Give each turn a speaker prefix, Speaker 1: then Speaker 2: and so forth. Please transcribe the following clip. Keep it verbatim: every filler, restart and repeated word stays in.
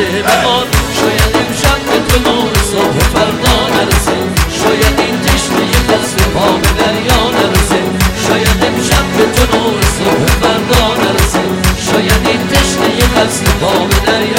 Speaker 1: بهار. شاید امشب به تو نور صبح فردا نرسه، شاید این تشنه دست پا به دریا نرسه. شاید امشب به تو نور صبح فردا نرسه، شاید این تشنه دست پا به دریا